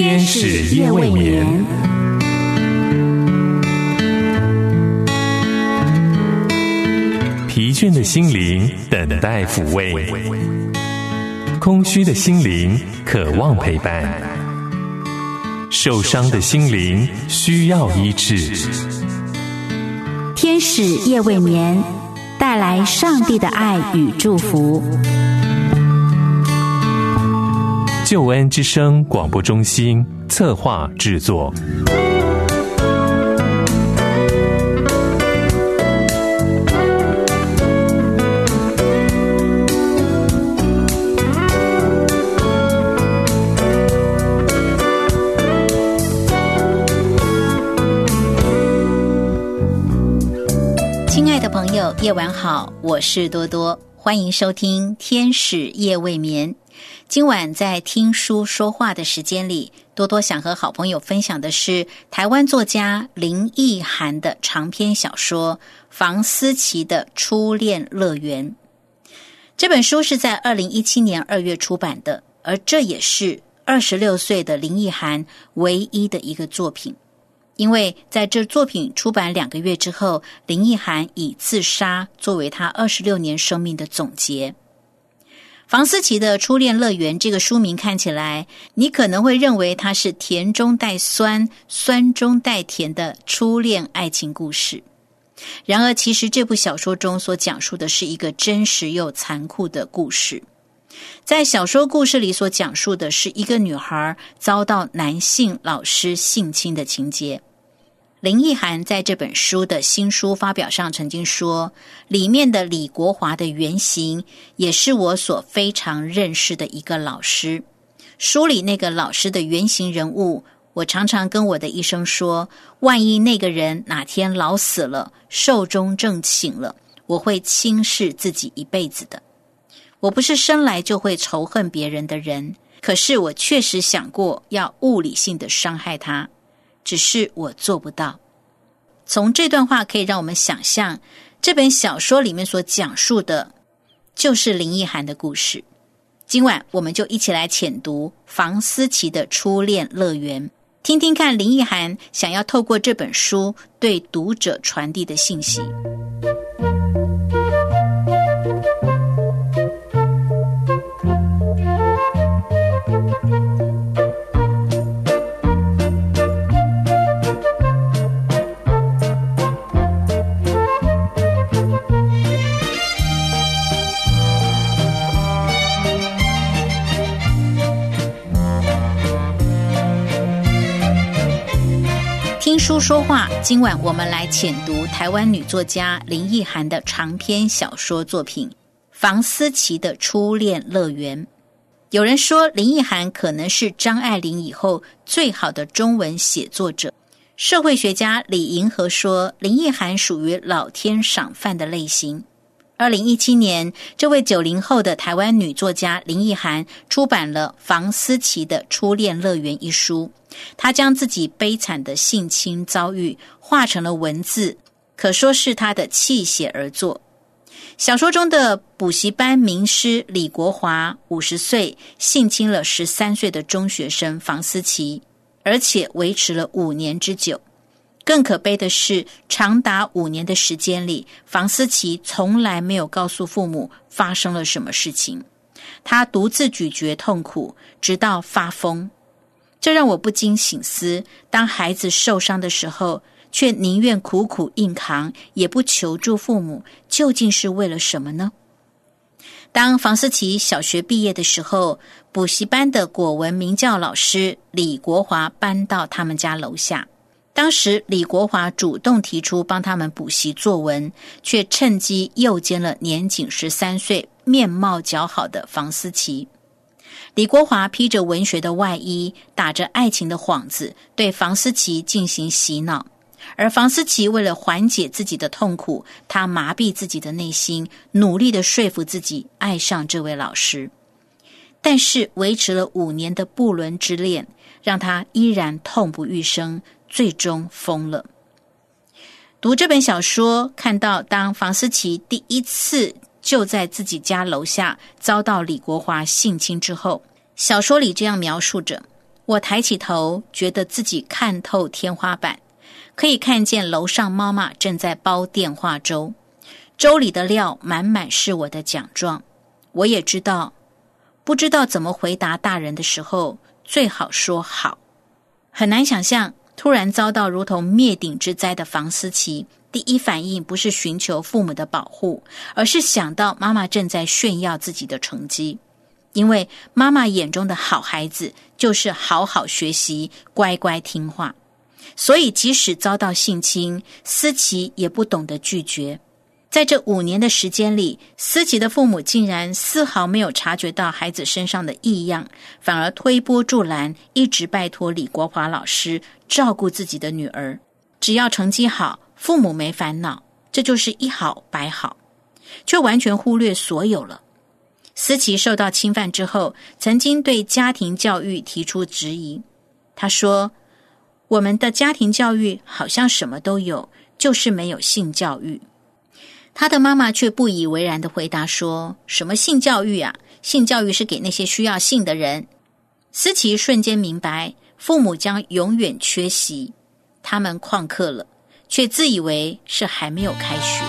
天使夜未眠。疲倦的心灵等待抚慰，空虚的心灵渴望陪伴，受伤的心灵需要医治。 天使夜未眠，带来上帝的爱与祝福。 救恩之声广播中心策划制作。 亲爱的朋友，夜晚好，我是多多，欢迎收听天使夜未眠。今晚在听书说话的时间里，多多想和好朋友分享的是台湾作家林奕含的长篇小说房思琪的初恋乐园。这本书是在2017年2月出版的，而这也是26岁的林奕含唯一的一个作品。因为在这作品出版2个月之后，林奕含以自杀作为他26年生命的总结。房思琪的初恋乐园这个书名看起来，你可能会认为它是甜中带酸，酸中带甜的初恋爱情故事。然而其实这部小说中所讲述的是一个真实又残酷的故事。在小说故事里所讲述的是一个女孩遭到男性老师性侵的情节。林奕含在这本书的新书发表上曾经说，里面的李国华的原型也是我所非常认识的一个老师。书里那个老师的原型人物，我常常跟我的医生说，万一那个人哪天老死了，寿终正寝了，我会轻视自己一辈子的。我不是生来就会仇恨别人的人，可是我确实想过要物理性的伤害他，只是我做不到。从这段话可以让我们想象，这本小说里面所讲述的就是林奕含的故事。今晚我们就一起来浅读房思琪的初恋乐园，听听看林奕含想要透过这本书对读者传递的信息。听书说话，今晚我们来浅读台湾女作家林奕含的长篇小说作品房思琪的初恋乐园。有人说林奕含可能是张爱玲以后最好的中文写作者。社会学家李银河说，林奕含属于老天赏饭的类型。2017年，这位90后的台湾女作家林奕含出版了房思琪的初恋乐园一书。她将自己悲惨的性侵遭遇化成了文字，可说是她的弃写而作。小说中的补习班名师李国华50岁性侵了13岁的中学生房思琪，而且维持了5年之久。更可悲的是，长达5年的时间里，房思琪从来没有告诉父母发生了什么事情。她独自咀嚼痛苦，直到发疯。这让我不禁省思，当孩子受伤的时候，却宁愿苦苦硬扛，也不求助父母，究竟是为了什么呢？当房思琪小学毕业的时候，补习班的国文名教老师李国华搬到他们家楼下。当时李国华主动提出帮他们补习作文，却趁机诱奸了年仅13岁、面貌姣好的房思琪。李国华披着文学的外衣，打着爱情的幌子，对房思琪进行洗脑。而房思琪为了缓解自己的痛苦，她麻痹自己的内心，努力地说服自己爱上这位老师。但是维持了5年的不伦之恋，让她依然痛不欲生，最终疯了。读这本小说，看到当房思琪第一次就在自己家楼下遭到李国华性侵之后，小说里这样描述着： 我抬起头，觉得自己看透天花板，可以看见楼上妈妈正在煲电话粥，粥里的料满满是我的奖状。我也知道，不知道怎么回答大人的时候，最好说好。很难想象，突然遭到如同灭顶之灾的房思琪，第一反应不是寻求父母的保护，而是想到妈妈正在炫耀自己的成绩。因为妈妈眼中的好孩子就是好好学习，乖乖听话，所以即使遭到性侵，思琪也不懂得拒绝。在这5年的时间里，思琪的父母竟然丝毫没有察觉到孩子身上的异样，反而推波助澜，一直拜托李国华老师照顾自己的女儿。只要成绩好，父母没烦恼，这就是一好百好，却完全忽略所有了。思琪受到侵犯之后，曾经对家庭教育提出质疑。他说，我们的家庭教育好像什么都有，就是没有性教育。他的妈妈却不以为然地回答说，什么性教育啊？性教育是给那些需要性的人。思琪瞬间明白，父母将永远缺席，他们旷课了，却自以为是还没有开学。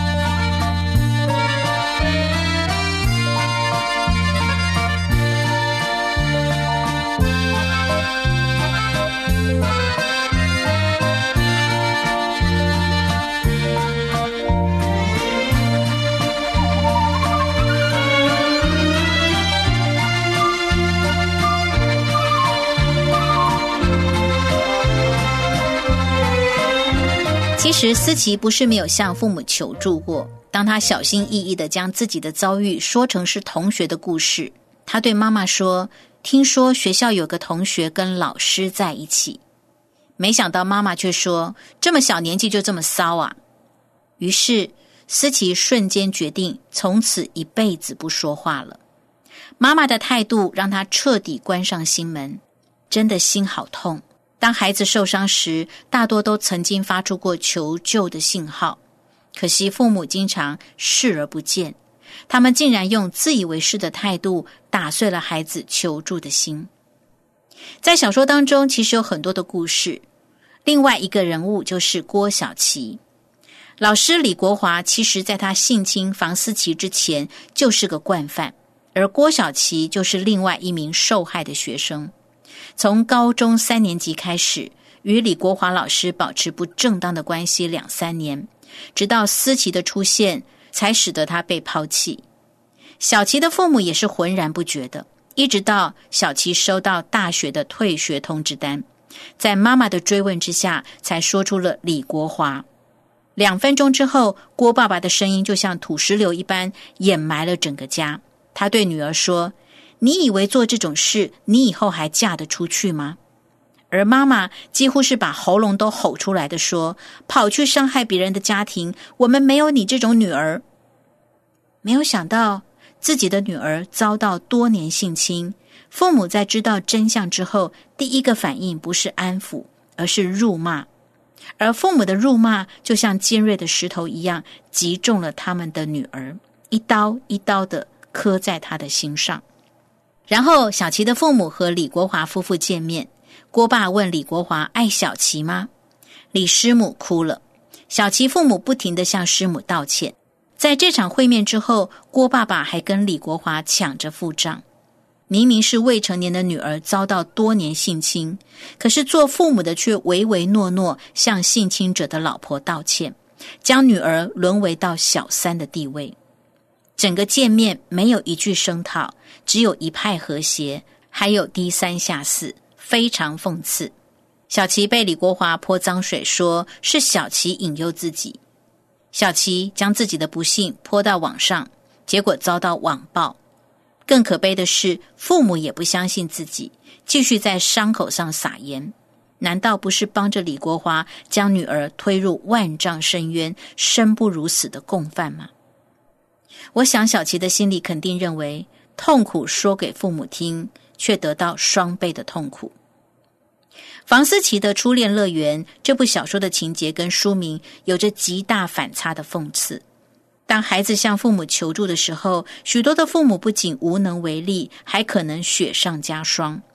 其实思琪不是没有向父母求助过，当他小心翼翼地将自己的遭遇说成是同学的故事，他对妈妈说，听说学校有个同学跟老师在一起。没想到妈妈却说，这么小年纪就这么骚啊。于是思琪瞬间决定从此一辈子不说话了。妈妈的态度让他彻底关上心门，真的心好痛。当孩子受伤时，大多都曾经发出过求救的信号，可惜父母经常视而不见，他们竟然用自以为是的态度打碎了孩子求助的心。在小说当中其实有很多的故事，另外一个人物就是郭晓琪。老师李国华其实在他性侵房思琪之前就是个惯犯，而郭晓琪就是另外一名受害的学生。从高中3年级开始，与李国华老师保持不正当的关系2-3年，直到思琪的出现，才使得他被抛弃。小琪的父母也是浑然不觉的，一直到小琪收到大学的退学通知单，在妈妈的追问之下，才说出了李国华。2分钟之后，郭爸爸的声音就像土石流一般掩埋了整个家。他对女儿说，你以为做这种事，你以后还嫁得出去吗？而妈妈几乎是把喉咙都吼出来的说，跑去伤害别人的家庭，我们没有你这种女儿。没有想到自己的女儿遭到多年性侵，父母在知道真相之后，第一个反应不是安抚，而是辱骂。而父母的辱骂就像尖锐的石头一样，击中了他们的女儿，一刀一刀地刻在她的心上。然后小琪的父母和李国华夫妇见面，郭爸问李国华爱小琪吗？李师母哭了，小琪父母不停地向师母道歉。在这场会面之后，郭爸爸还跟李国华抢着付账。明明是未成年的女儿遭到多年性侵，可是做父母的却唯唯诺诺向性侵者的老婆道歉，将女儿沦为到小三的地位。整个见面没有一句声讨，只有一派和谐，还有低三下四，非常讽刺。小琪被李国华泼脏水，说是小琪引诱自己。小琪将自己的不幸泼到网上，结果遭到网暴。更可悲的是，父母也不相信自己，继续在伤口上撒盐。难道不是帮着李国华将女儿推入万丈深渊，生不如死的共犯吗？我想小琪的心里肯定认为，痛苦说给父母听，却得到双倍的痛苦。房思琪的初恋乐园这部小说的情节跟书名有着极大反差的讽刺。当孩子向父母求助的时候，许多的父母不仅无能为力，还可能雪上加霜，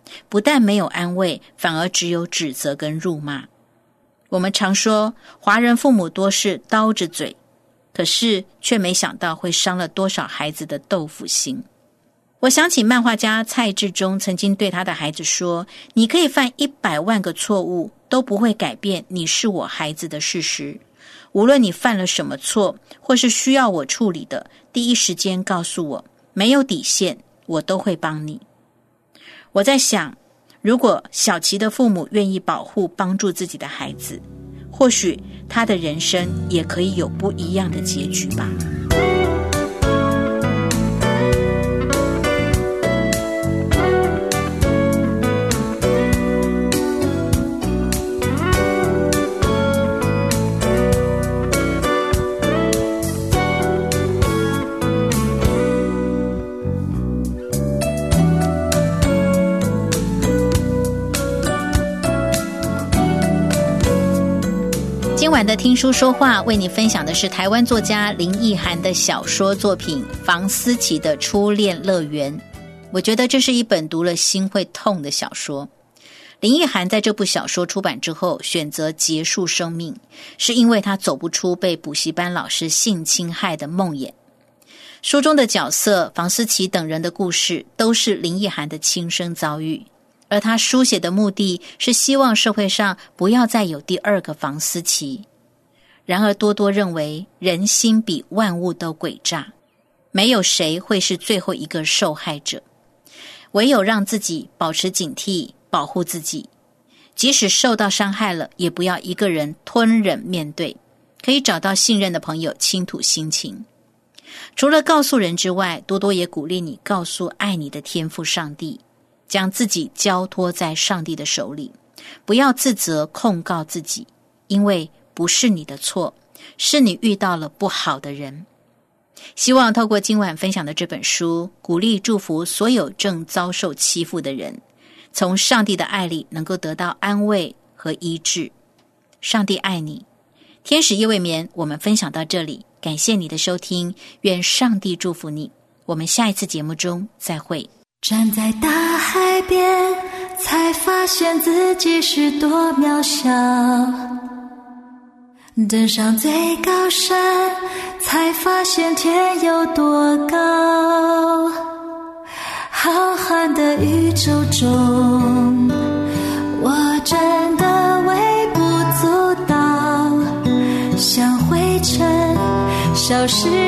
不但没有安慰，反而只有指责跟辱骂。我们常说华人父母多是刀子嘴，可是却没想到会伤了多少孩子的豆腐心。我想起漫画家蔡志忠曾经对他的孩子说，你可以犯100万个错误，都不会改变你是我孩子的事实。无论你犯了什么错，或是需要我处理的，第一时间告诉我，没有底线，我都会帮你。我在想，如果小琪的父母愿意保护帮助自己的孩子，或许他的人生也可以有不一样的结局吧。今晚的听书说话为你分享的是台湾作家林奕含的小说作品房思琪的初恋乐园。我觉得这是一本读了心会痛的小说。林奕含在这部小说出版之后选择结束生命，是因为他走不出被补习班老师性侵害的梦魇。书中的角色房思琪等人的故事都是林奕含的亲身遭遇，而他书写的目的是希望社会上不要再有第二个房思琪。然而多多认为人心比万物都诡诈，没有谁会是最后一个受害者，唯有让自己保持警惕，保护自己，即使受到伤害了，也不要一个人吞忍面对，可以找到信任的朋友倾吐心情。除了告诉人之外，多多也鼓励你告诉爱你的天父上帝，将自己交托在上帝的手里，不要自责控告自己，因为不是你的错，是你遇到了不好的人。希望透过今晚分享的这本书，鼓励祝福所有正遭受欺负的人，从上帝的爱里能够得到安慰和医治。上帝爱你。天使夜未眠，我们分享到这里，感谢你的收听，愿上帝祝福你。我们下一次节目中再会。 站在大海边，才发现自己是多渺小，登上最高山，才发现天有多高。浩瀚的宇宙中，我真的微不足道，像灰尘消失